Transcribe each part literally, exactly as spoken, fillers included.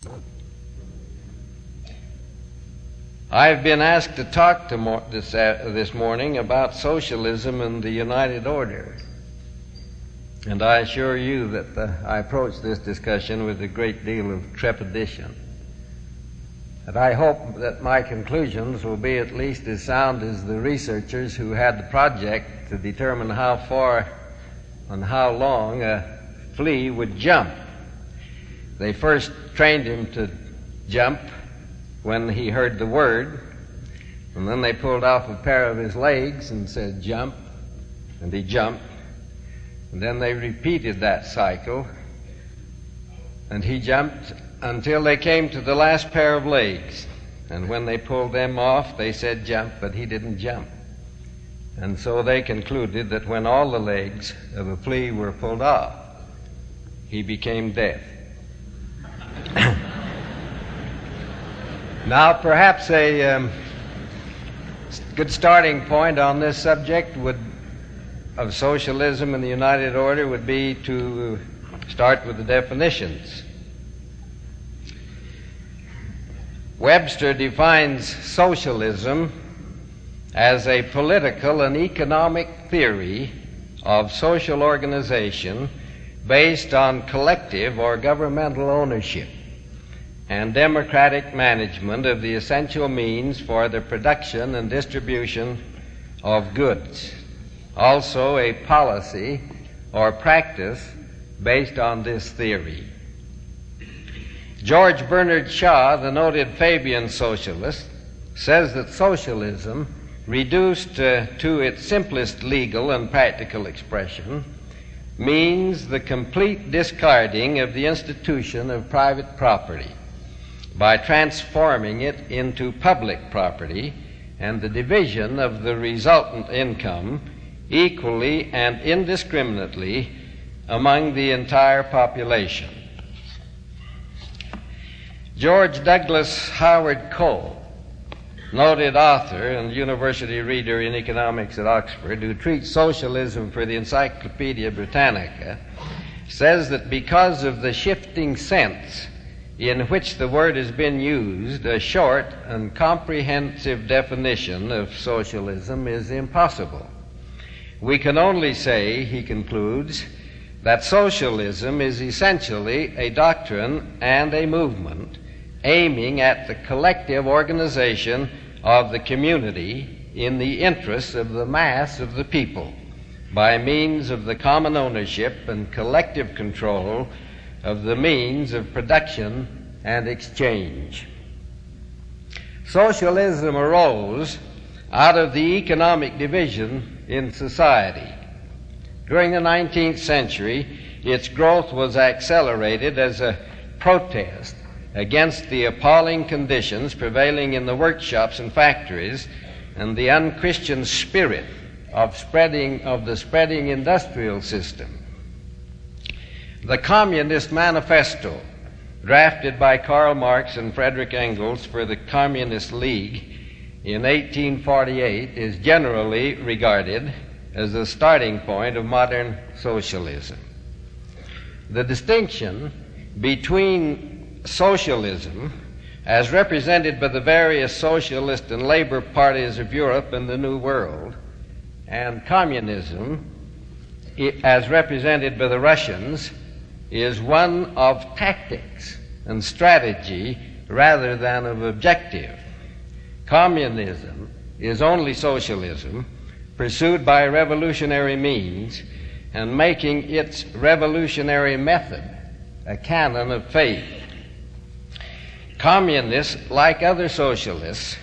I've been asked to talk to mo- this, uh, this morning about socialism and the United Order. And I assure you that uh, I approach this discussion with a great deal of trepidation. And I hope that my conclusions will be at least as sound as the researchers who had the project to determine how far and how long a flea would jump. They first trained him to jump when he heard the word, and then they pulled off a pair of his legs and said, "Jump," and he jumped. And then they repeated that cycle, and he jumped until they came to the last pair of legs. And when they pulled them off, they said, "Jump," but he didn't jump. And so they concluded that when all the legs of a flea were pulled off, he became deaf. Now, perhaps a um, good starting point on this subject would of socialism and the United Order would be to start with the definitions. Webster defines socialism as a political and economic theory of social organization based on collective or governmental ownership and democratic management of the essential means for the production and distribution of goods. Also a policy or practice based on this theory. George Bernard Shaw, the noted Fabian socialist, says that socialism, reduced uh, to its simplest legal and practical expression, means the complete discarding of the institution of private property by transforming it into public property and the division of the resultant income equally and indiscriminately among the entire population. George Douglas Howard Cole, noted author and university reader in economics at Oxford, who treats socialism for the Encyclopedia Britannica, says that because of the shifting sense in which the word has been used, a short and comprehensive definition of socialism is impossible. We can only say, he concludes, that socialism is essentially a doctrine and a movement aiming at the collective organization of the community in the interests of the mass of the people by means of the common ownership and collective control of the means of production and exchange. Socialism arose out of the economic division in society. During the nineteenth century, its growth was accelerated as a protest against the appalling conditions prevailing in the workshops and factories and the unchristian spirit of spreading of the spreading industrial system. The Communist Manifesto, drafted by Karl Marx and Frederick Engels for the Communist League in eighteen forty-eight, is generally regarded as the starting point of modern socialism. The distinction between socialism, as represented by the various socialist and labor parties of Europe and the New World, and communism, as represented by the Russians, is one of tactics and strategy rather than of objective. Communism is only socialism pursued by revolutionary means and making its revolutionary method a canon of faith. Communists, like other socialists,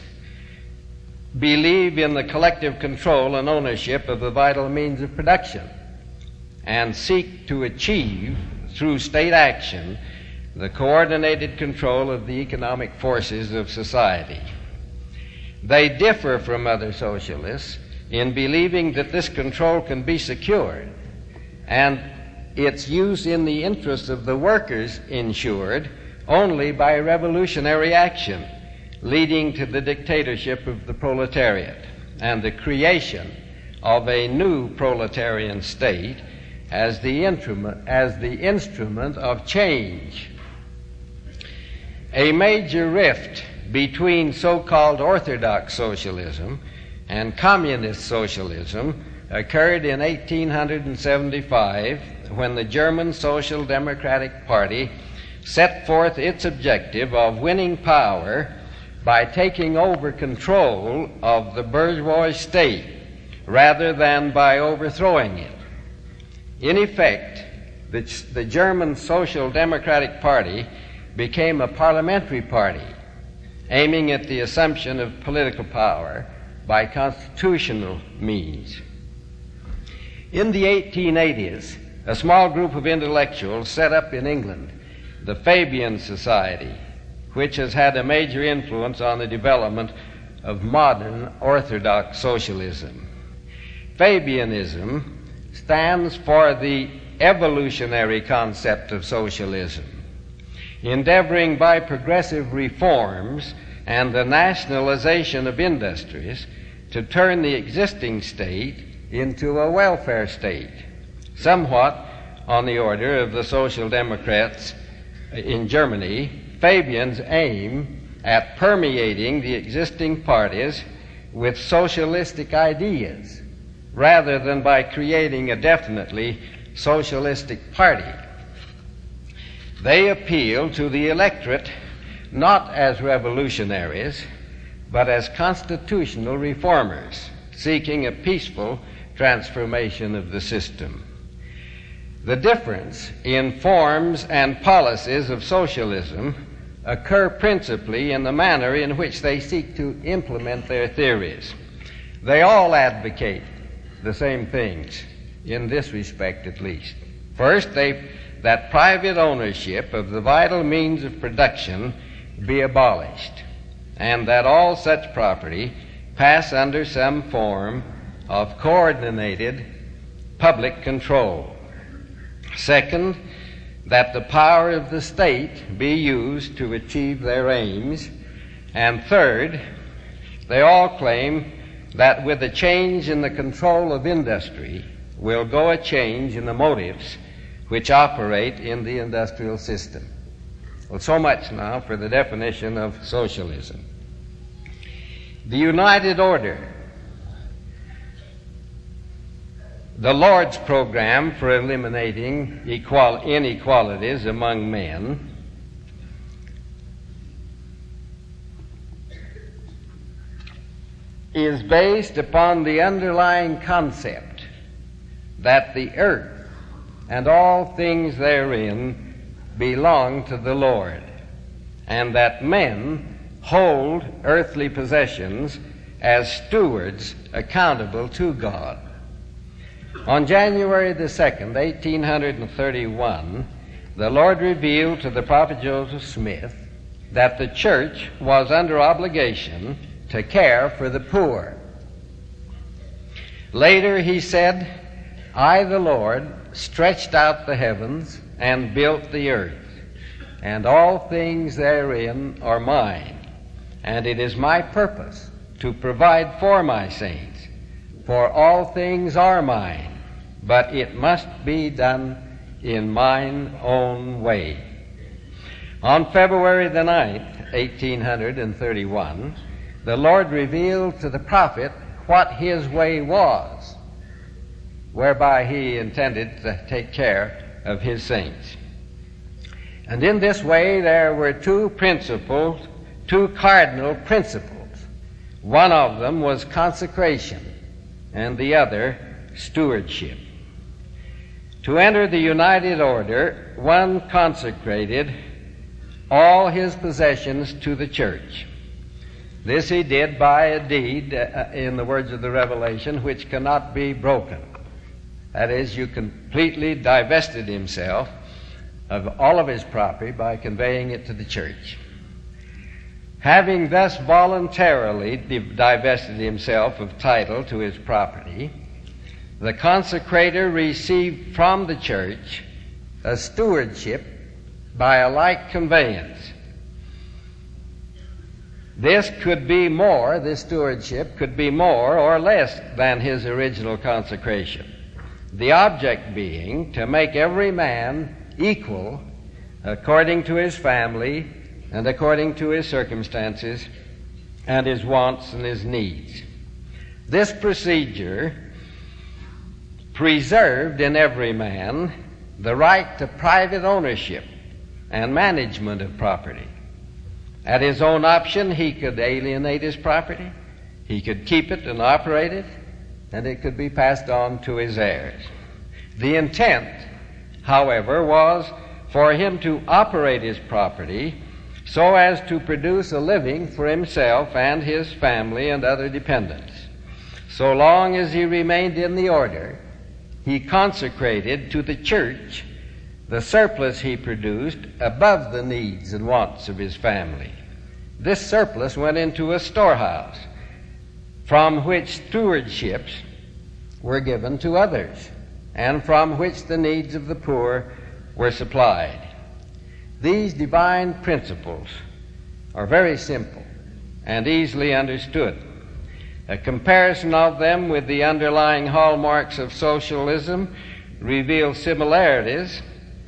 believe in the collective control and ownership of the vital means of production and seek to achieve, through state action, the coordinated control of the economic forces of society. They differ from other socialists in believing that this control can be secured and its use in the interests of the workers ensured only by revolutionary action, leading to the dictatorship of the proletariat and the creation of a new proletarian state as the instrument, as the instrument of change. A major rift between so-called orthodox socialism and communist socialism occurred in eighteen seventy-five when the German Social Democratic Party set forth its objective of winning power by taking over control of the bourgeois state rather than by overthrowing it. In effect, the, the German Social Democratic Party became a parliamentary party aiming at the assumption of political power by constitutional means. In the eighteen eighties, a small group of intellectuals set up in England the Fabian Society, which has had a major influence on the development of modern orthodox socialism. Fabianism stands for the evolutionary concept of socialism, endeavoring by progressive reforms and the nationalization of industries to turn the existing state into a welfare state, somewhat on the order of the Social Democrats in Germany. Fabians aim at permeating the existing parties with socialistic ideas rather than by creating a definitely socialistic party. They appeal to the electorate not as revolutionaries, but as constitutional reformers seeking a peaceful transformation of the system. The difference in forms and policies of socialism occur principally in the manner in which they seek to implement their theories. They all advocate the same things, in this respect at least. First, they, that private ownership of the vital means of production be abolished, and that all such property pass under some form of coordinated public control. Second, that the power of the state be used to achieve their aims. And third, they all claim that with a change in the control of industry will go a change in the motives which operate in the industrial system. Well, so much now for the definition of socialism. The United Order, the Lord's program for eliminating equal inequalities among men, is based upon the underlying concept that the earth and all things therein belong to the Lord, and that men hold earthly possessions as stewards accountable to God. On January the second, eighteen thirty-one, the Lord revealed to the prophet Joseph Smith that the church was under obligation to care for the poor. Later he said, I, the Lord, stretched out the heavens and built the earth, and all things therein are mine, and it is my purpose to provide for my saints, for all things are mine, but it must be done in mine own way. On February the ninth, eighteen thirty-one, the Lord revealed to the prophet what his way was, whereby he intended to take care of his saints. And in this way there were two principles, two cardinal principles. One of them was consecration, and the other stewardship. To enter the United Order, one consecrated all his possessions to the church. This he did by a deed, uh, in the words of the Revelation, which cannot be broken. That is, you completely divested himself of all of his property by conveying it to the church. Having thus voluntarily divested himself of title to his property, the consecrator received from the church a stewardship by a like conveyance. This could be more, this stewardship could be more or less than his original consecration. The object being to make every man equal according to his family and according to his circumstances and his wants and his needs. This procedure preserved in every man the right to private ownership and management of property. At his own option, he could alienate his property, he could keep it and operate it, and it could be passed on to his heirs. The intent, however, was for him to operate his property so as to produce a living for himself and his family and other dependents. So long as he remained in the order, he consecrated to the church the surplus he produced above the needs and wants of his family. This surplus went into a storehouse from which stewardships were given to others and from which the needs of the poor were supplied. These divine principles are very simple and easily understood. A comparison of them with the underlying hallmarks of socialism reveals similarities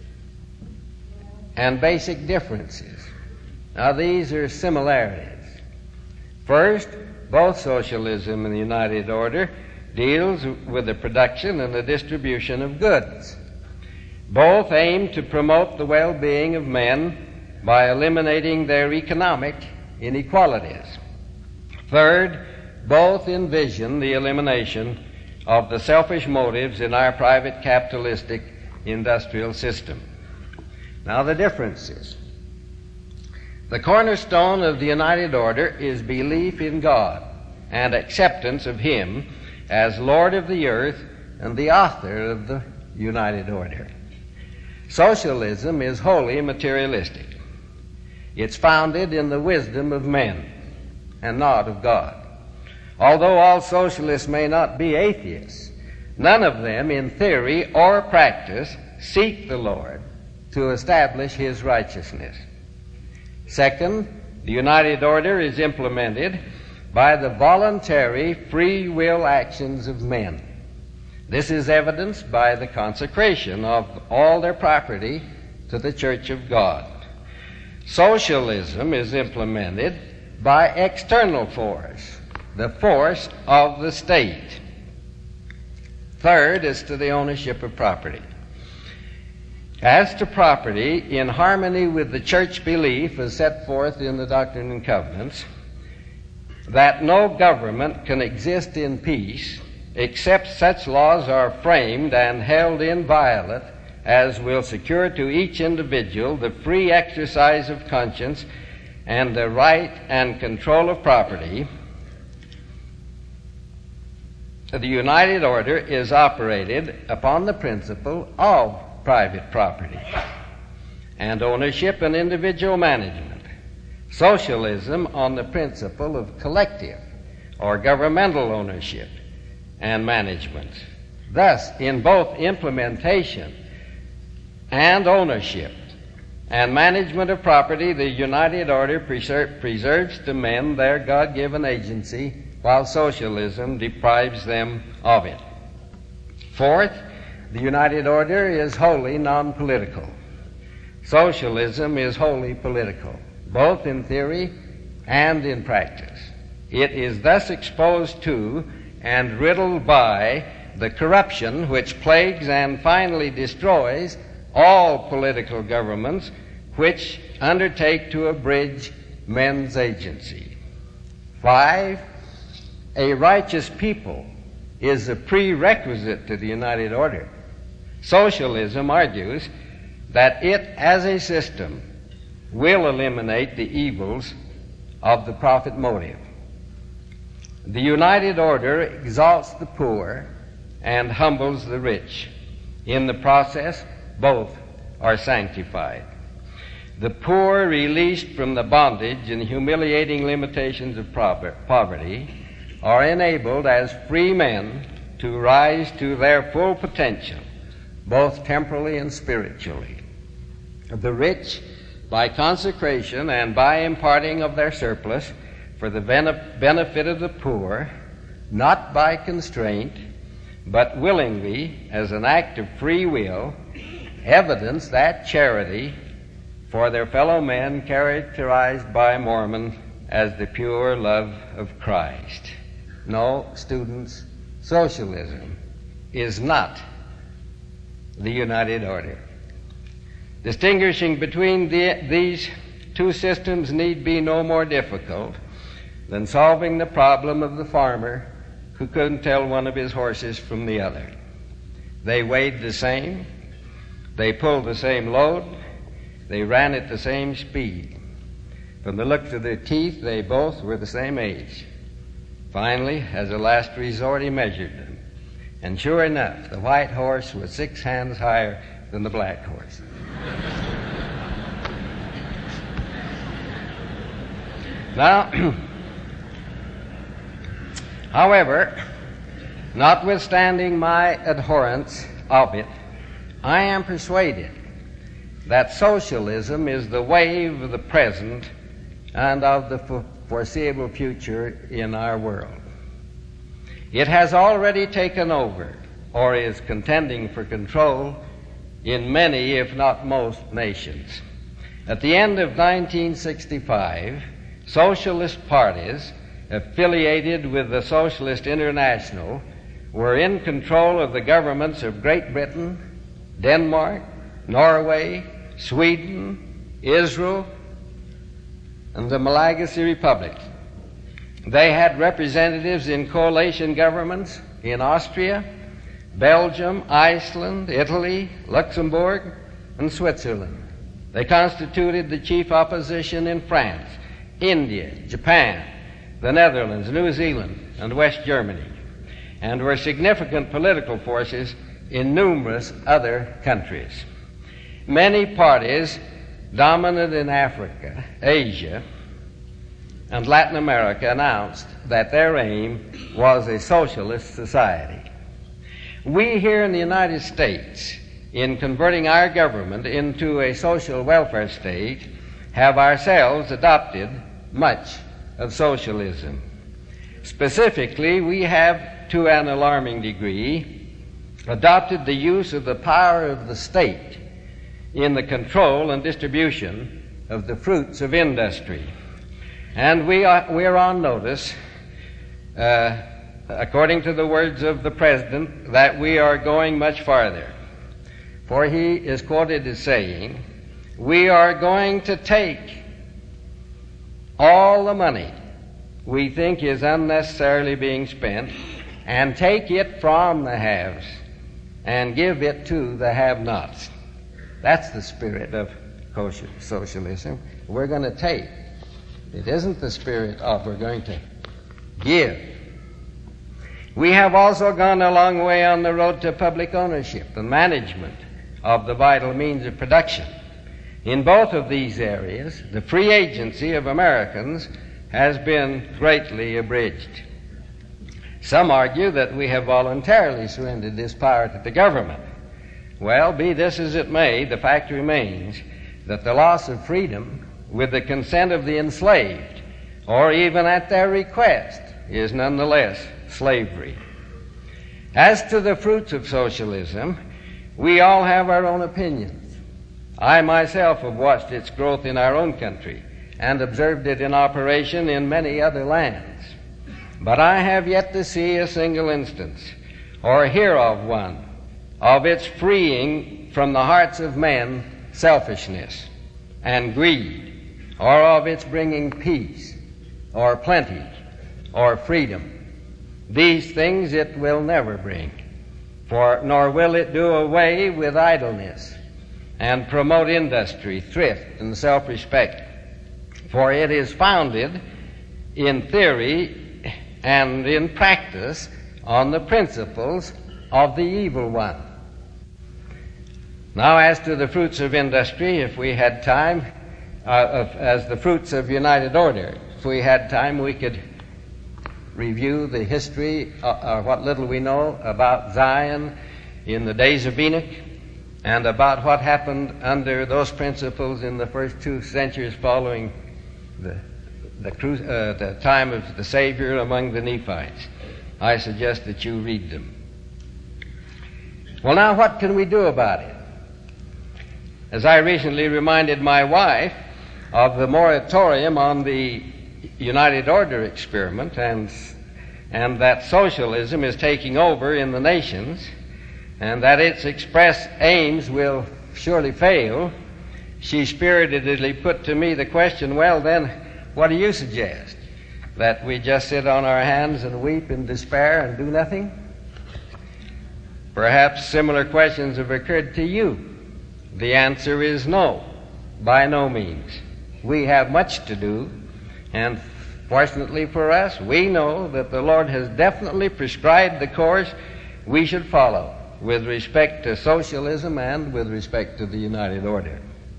and basic differences. Now, these are similarities. First, both socialism and the United Order deals with the production and the distribution of goods. Both aim to promote the well-being of men by eliminating their economic inequalities. Third, both envision the elimination of the selfish motives in our private capitalistic industrial system. Now, the differences. The cornerstone of the United Order is belief in God and acceptance of Him as Lord of the earth and the author of the United Order. Socialism is wholly materialistic. It's founded in the wisdom of men and not of God. Although all socialists may not be atheists, none of them in theory or practice seek the Lord to establish His righteousness. Second, the United Order is implemented by the voluntary free will actions of men. This is evidenced by the consecration of all their property to the Church of God. Socialism is implemented by external force, the force of the state. Third is to the ownership of property. As to property, in harmony with the church belief as set forth in the Doctrine and Covenants, that no government can exist in peace except such laws are framed and held inviolate as will secure to each individual the free exercise of conscience and the right and control of property. The United Order is operated upon the principle of private property and ownership and individual management. Socialism on the principle of collective or governmental ownership and management. Thus, in both implementation and ownership and management of property, the United Order preser- preserves to men their God-given agency, while socialism deprives them of it. Fourth, the United Order is wholly non-political. Socialism is wholly political, both in theory and in practice. It is thus exposed to and riddled by the corruption which plagues and finally destroys all political governments which undertake to abridge men's agency. Five, a righteous people is a prerequisite to the United Order. Socialism argues that it, as a system, will eliminate the evils of the profit motive. The United Order exalts the poor and humbles the rich. In the process, both are sanctified. The poor, released from the bondage and humiliating limitations of poverty, are enabled as free men to rise to their full potential, both temporally and spiritually. The rich, by consecration and by imparting of their surplus for the benefit of the poor, not by constraint, but willingly, as an act of free will, evidence that charity for their fellow men, characterized by Mormon as the pure love of Christ. No, students, socialism is not the United Order. Distinguishing between the, these two systems need be no more difficult than solving the problem of the farmer who couldn't tell one of his horses from the other. They weighed the same, they pulled the same load, they ran at the same speed. From the looks of their teeth, they both were the same age. Finally, as a last resort, he measured them. And sure enough, the white horse was six hands higher than the black horse. Now, however, notwithstanding my abhorrence of it, I am persuaded that socialism is the wave of the present and of the foreseeable future in our world. It has already taken over, or is contending for control, in many, if not most, nations. At the end of nineteen sixty-five, socialist parties affiliated with the Socialist International were in control of the governments of Great Britain, Denmark, Norway, Sweden, Israel, and the Malagasy Republic. They had representatives in coalition governments in Austria, Belgium, Iceland, Italy, Luxembourg, and Switzerland. They constituted the chief opposition in France, India, Japan, the Netherlands, New Zealand, and West Germany, and were significant political forces in numerous other countries. Many parties dominant in Africa, Asia, and Latin America announced that their aim was a socialist society. We here in the United States, in converting our government into a social welfare state, have ourselves adopted much of socialism. Specifically, we have, to an alarming degree, adopted the use of the power of the state in the control and distribution of the fruits of industry. And we are, we are on notice, uh, according to the words of the President, that we are going much farther. For he is quoted as saying, "We are going to take all the money we think is unnecessarily being spent and take it from the haves and give it to the have-nots." That's the spirit of socialism. We're going to take. It isn't the spirit of we're going to give. We have also gone a long way on the road to public ownership and management of the vital means of production. In both of these areas, the free agency of Americans has been greatly abridged. Some argue that we have voluntarily surrendered this power to the government. Well, be this as it may, the fact remains that the loss of freedom with the consent of the enslaved, or even at their request, is nonetheless slavery. As to the fruits of socialism, we all have our own opinions. I myself have watched its growth in our own country and observed it in operation in many other lands. But I have yet to see a single instance, or hear of one, of its freeing from the hearts of men selfishness and greed, or of its bringing peace, or plenty, or freedom. These things it will never bring, for nor will it do away with idleness and promote industry, thrift, and self-respect, for it is founded in theory and in practice on the principles of the evil one. Now, as to the fruits of industry, if we had time, uh, of, as the fruits of united order, if we had time, we could review the history, uh, or what little we know about Zion in the days of Enoch, and about what happened under those principles in the first two centuries following the, the, cru- uh, the time of the Savior among the Nephites. I suggest that you read them. Well, now, what can we do about it? as I recently reminded my wife of the moratorium on the United Order experiment and, and that socialism is taking over in the nations and that its express aims will surely fail, she spiritedly put to me the question, well then, what do you suggest? That we just sit on our hands and weep in despair and do nothing? Perhaps similar questions have occurred to you. The answer is no, by no means. We have much to do, and fortunately for us, we know that the Lord has definitely prescribed the course we should follow with respect to socialism and with respect to the United Order.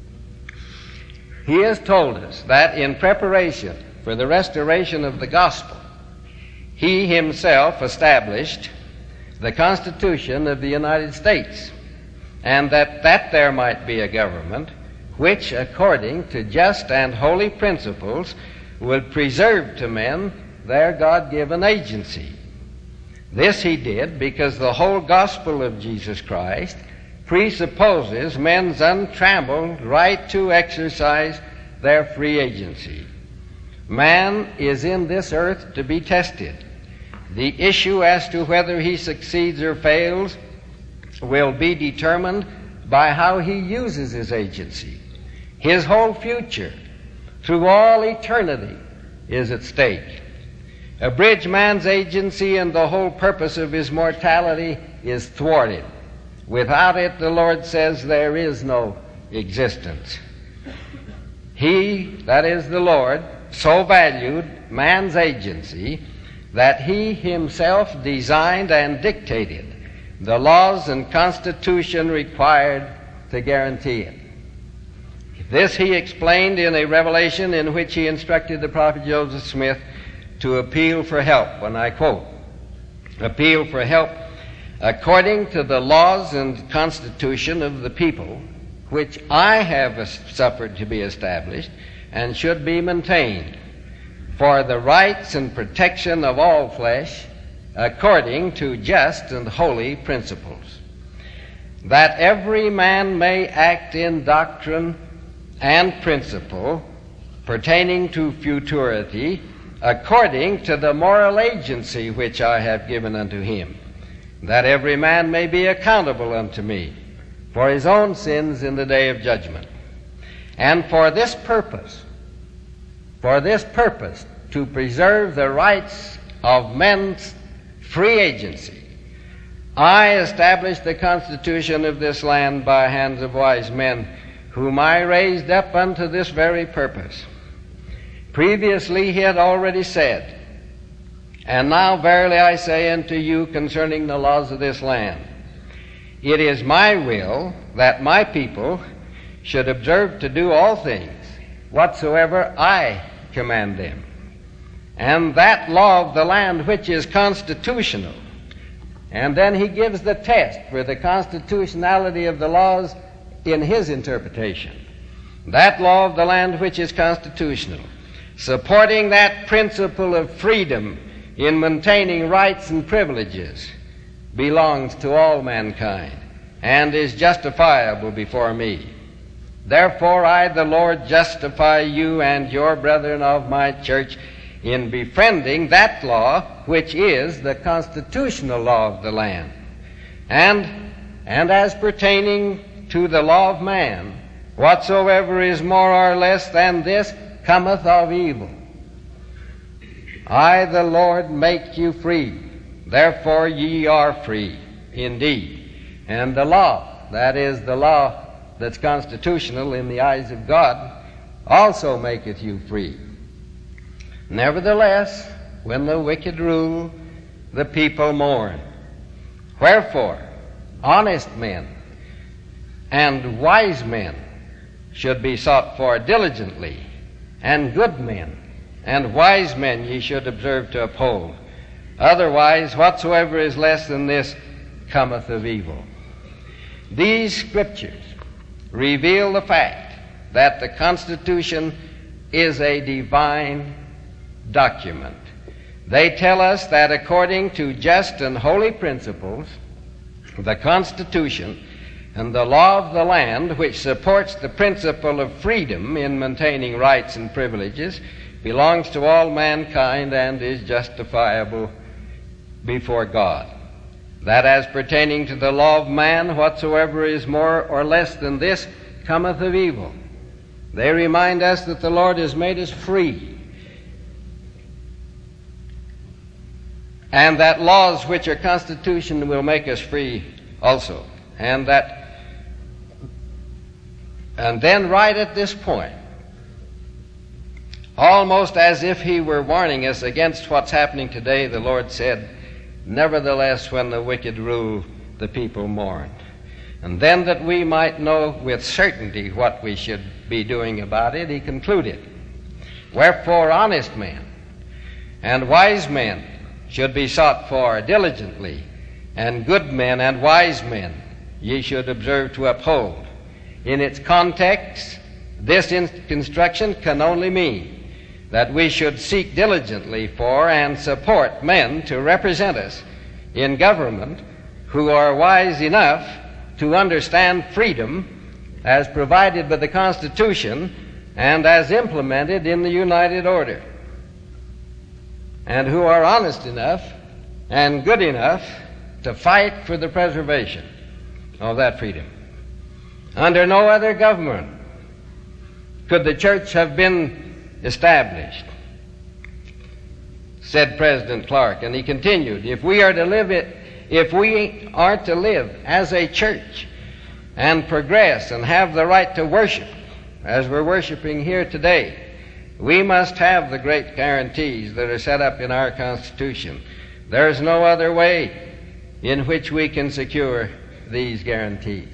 He has told us that in preparation for the restoration of the gospel, he himself established the Constitution of the United States, and that, that there might be a government which, according to just and holy principles, would preserve to men their God-given agency. This he did because the whole gospel of Jesus Christ presupposes men's untrammeled right to exercise their free agency. Man is in this earth to be tested. The issue as to whether he succeeds or fails will be determined by how he uses his agency. His whole future, through all eternity, is at stake. Abridge man's agency and the whole purpose of his mortality is thwarted. Without it, the Lord says, there is no existence. He, that is the Lord, so valued man's agency that he himself designed and dictated the laws and constitution required to guarantee it. This he explained in a revelation in which he instructed the prophet Joseph Smith to appeal for help, and I quote, appeal for help according to the laws and constitution of the people, which I have suffered to be established and should be maintained, for the rights and protection of all flesh, according to just and holy principles, that every man may act in doctrine and principle pertaining to futurity, according to the moral agency which I have given unto him, that every man may be accountable unto me for his own sins in the day of judgment. And for this purpose, for this purpose, to preserve the rights of men's free agency, I established the constitution of this land by hands of wise men, whom I raised up unto this very purpose. Previously he had already said, and now verily I say unto you concerning the laws of this land, it is my will that my people should observe to do all things whatsoever I command them. And that law of the land which is constitutional. And then he gives the test for the constitutionality of the laws in his interpretation. That law of the land which is constitutional, supporting that principle of freedom in maintaining rights and privileges, belongs to all mankind and is justifiable before me. Therefore I, the Lord, justify you and your brethren of my church in befriending that law which is the constitutional law of the land. And, and as pertaining to the law of man, whatsoever is more or less than this cometh of evil. I, the Lord, make you free. Therefore ye are free indeed. And the law, that is the law that's constitutional in the eyes of God, also maketh you free. Nevertheless, when the wicked rule, the people mourn. Wherefore, honest men and wise men should be sought for diligently, and good men and wise men ye should observe to uphold. Otherwise, whatsoever is less than this cometh of evil. These scriptures reveal the fact that the Constitution is a divine document. They tell us that according to just and holy principles, the Constitution And the law of the land, which supports the principle of freedom in maintaining rights and privileges, belongs to all mankind and is justifiable before God. That as pertaining to the law of man, whatsoever is more or less than this cometh of evil. They remind us that the Lord has made us free, and that laws which are constitution will make us free also. And that And then right at this point, almost as if he were warning us against what's happening today, the Lord said, "Nevertheless, when the wicked rule, the people mourn." And then, that we might know with certainty what we should be doing about it, he concluded, "Wherefore honest men and wise men should be sought for diligently, and good men and wise men ye should observe to uphold." In its context, this instruction can only mean that we should seek diligently for and support men to represent us in government who are wise enough to understand freedom as provided by the Constitution and as implemented in the United Order, and who are honest enough and good enough to fight for the preservation of that freedom. Under no other government could the church have been established, said President Clark. And he continued, if we are to live it, if we are to live as a church and progress and have the right to worship as we're worshiping here today, we must have the great guarantees that are set up in our Constitution. There's no other way in which we can secure these guarantees.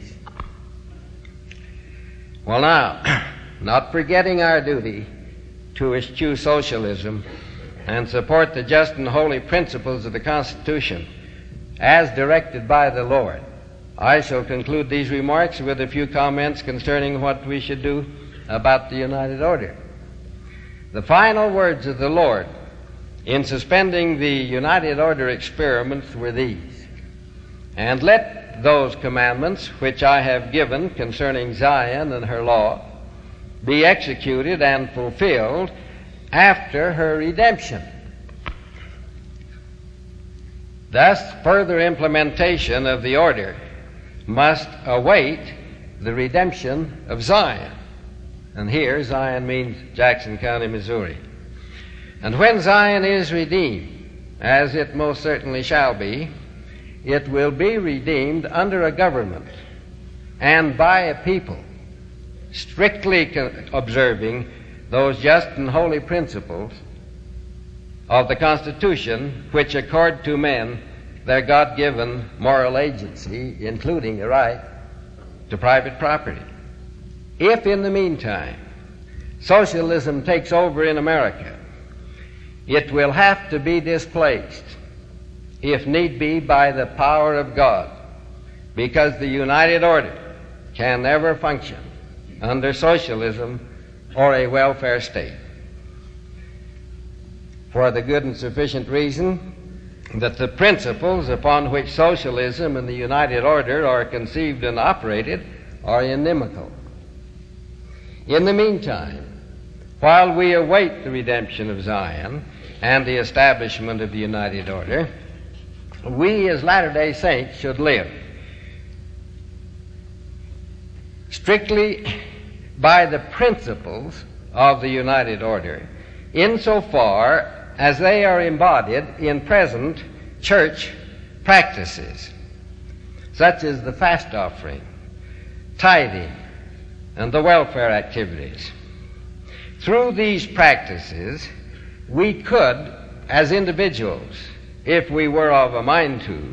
Well, now, not forgetting our duty to eschew socialism and support the just and holy principles of the Constitution as directed by the Lord, I shall conclude these remarks with a few comments concerning what we should do about the United Order. The final words of the Lord in suspending the United Order experiments were these: "And let those commandments which I have given concerning Zion and her law be executed and fulfilled after her redemption." Thus, further implementation of the order must await the redemption of Zion. And here, Zion means Jackson County, Missouri. And when Zion is redeemed, as it most certainly shall be, it will be redeemed under a government and by a people strictly observing those just and holy principles of the Constitution which accord to men their God-given moral agency, including the right to private property. If, in the meantime, socialism takes over in America, it will have to be displaced, if need be, by the power of God, because the United Order can never function under socialism or a welfare state, for the good and sufficient reason that the principles upon which socialism and the United Order are conceived and operated are inimical. In the meantime, while we await the redemption of Zion and the establishment of the United Order, we as Latter-day Saints should live strictly by the principles of the United Order, insofar as they are embodied in present church practices, such as the fast offering, tithing, and the welfare activities. Through these practices, we could, as individuals, if we were of a mind to,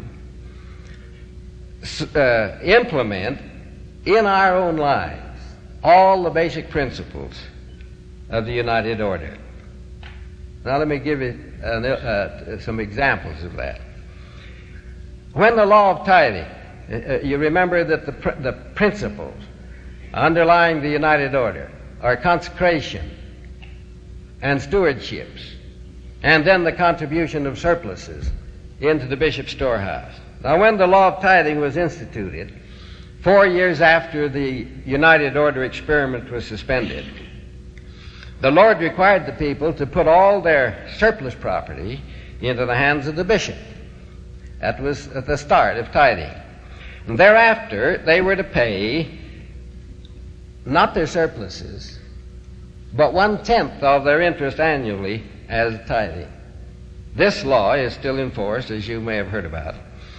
uh, implement in our own lives all the basic principles of the United Order. Now let me give you uh, uh, some examples of that. When the law of tithing, uh, you remember that the, pr- the principles underlying the United Order are consecration and stewardships, and then the contribution of surpluses into the bishop's storehouse. Now when the law of tithing was instituted, four years after the United Order experiment was suspended, the Lord required the people to put all their surplus property into the hands of the bishop. That was at the start of tithing. And thereafter, they were to pay not their surpluses, but one-tenth of their interest annually as tithing. This law is still in force, as you may have heard about.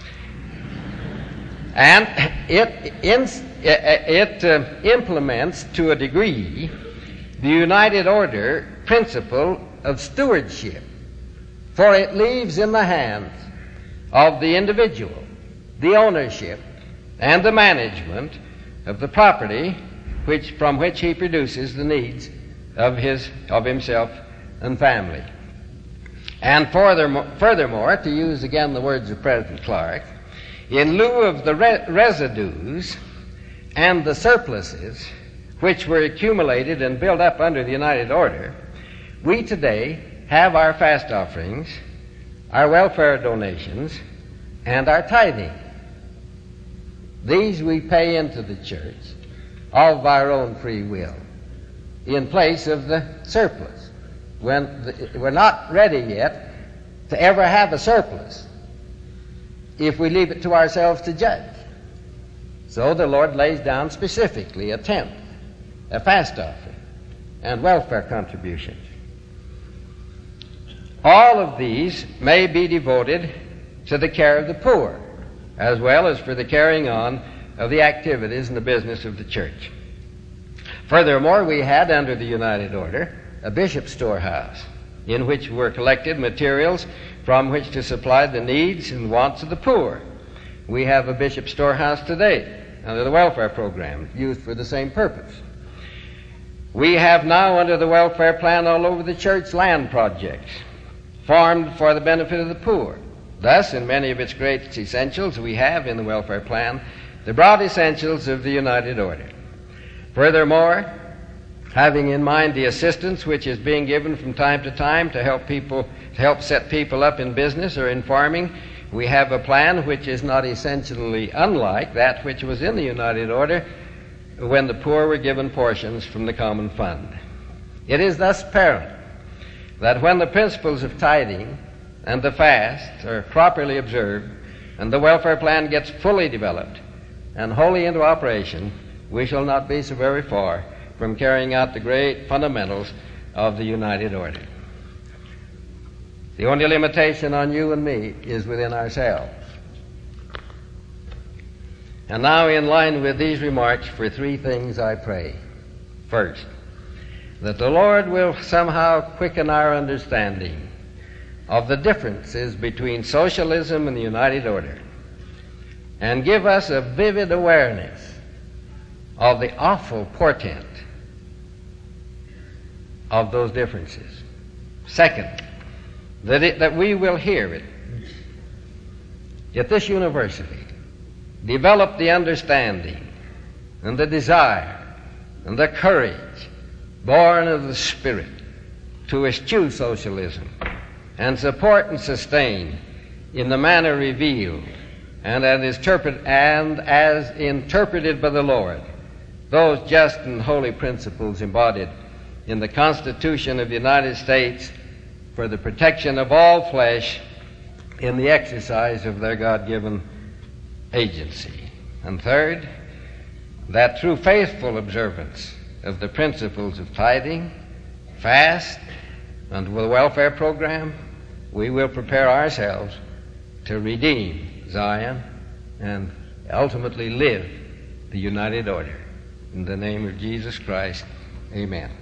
And it, it uh, implements to a degree the United Order principle of stewardship, for it leaves in the hands of the individual the ownership and the management of the property which, from which he produces the needs of his, of himself and family. And furthermore, furthermore, to use again the words of President Clark, in lieu of the re- residues and the surpluses which were accumulated and built up under the United Order, we today have our fast offerings, our welfare donations, and our tithing. These we pay into the church of our own free will in place of the surplus. When the, we're not ready yet to ever have a surplus if we leave it to ourselves to judge. So the Lord lays down specifically a tenth, a fast offering, and welfare contributions. All of these may be devoted to the care of the poor, as well as for the carrying on of the activities and the business of the church. Furthermore, we had under the United Order a bishop's storehouse in which were collected materials from which to supply the needs and wants of the poor. We have a bishop's storehouse today under the welfare program used for the same purpose. We have now under the welfare plan all over the church land projects formed for the benefit of the poor. Thus, in many of its great essentials, we have in the welfare plan the broad essentials of the United Order. Furthermore, having in mind the assistance which is being given from time to time to help people, to help set people up in business or in farming, we have a plan which is not essentially unlike that which was in the United Order when the poor were given portions from the common fund. It is thus apparent that when the principles of tithing and the fast are properly observed and the welfare plan gets fully developed and wholly into operation, we shall not be so very far from carrying out the great fundamentals of the United Order. The only limitation on you and me is within ourselves. And now, in line with these remarks, for three things I pray. First, that the Lord will somehow quicken our understanding of the differences between socialism and the United Order and give us a vivid awareness of the awful portent of those differences. Second, that, it, that we will hear it at this university, develop the understanding and the desire and the courage born of the Spirit to eschew socialism and support and sustain in the manner revealed and as, interpret, and as interpreted by the Lord those just and holy principles embodied in the Constitution of the United States for the protection of all flesh in the exercise of their God-given agency. And third, that through faithful observance of the principles of tithing, fast, and the welfare program, we will prepare ourselves to redeem Zion and ultimately live the United Order. In the name of Jesus Christ, amen.